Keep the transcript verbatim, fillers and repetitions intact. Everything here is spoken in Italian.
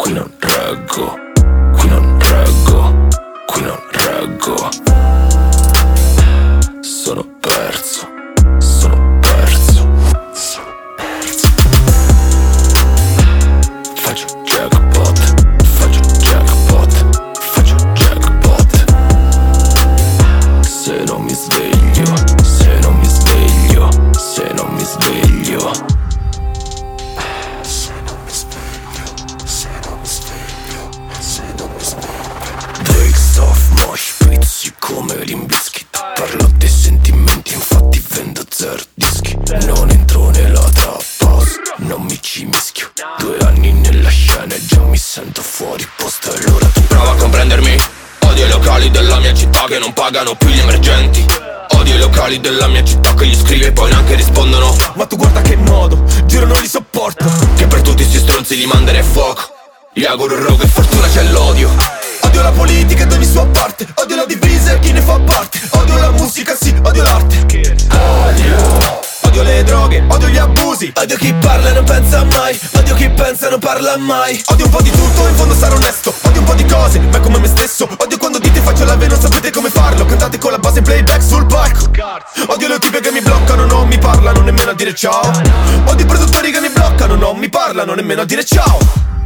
qui non reggo, qui non reggo, qui non reggo. Sono perso, sono perso, sono perso. Faccio jackpot, faccio jackpot, faccio jackpot. Se non mi sveglio, se non mi sveglio, se non mi sveglio. Se non mi sveglio, se non mi sveglio, se non mi sveglio. Breaks off, mosh pizzi come Limbiskit. Parlo dei sentimenti, infatti vendo zero dischi. Non entro nella trap house, non mi ci mischio. Due anni nella scena e già mi sento fuori posto. Allora tu prova a comprendermi. Odio i locali della mia città che non pagano più gli emergenti. Odio i locali della mia città che gli scrivi e poi neanche rispondono. Ma tu guarda che modo, giuro non li sopporto. Che per tutti sti stronzi li manderei a fuoco. Gli auguro il rogo e fortuna c'è l'odio. Odio la politica ed ogni sua parte. Odio la divisa e chi ne fa parte. Odio la musica, sì, odio l'arte. Odio Odio le droghe, odio gli abusi. Odio chi parla e non pensa mai. Odio chi pensa e non parla mai. Odio un po' di tutto, in fondo sarò onesto. Odio un po' di cose, ma come me stesso. Odio quando dite faccio la V e non sapete come farlo. Cantate con la base in playback sul palco. Odio le tipe che mi bloccano, non mi parlano nemmeno a dire ciao. Odio i produttori che mi bloccano, non mi parlano nemmeno a dire ciao.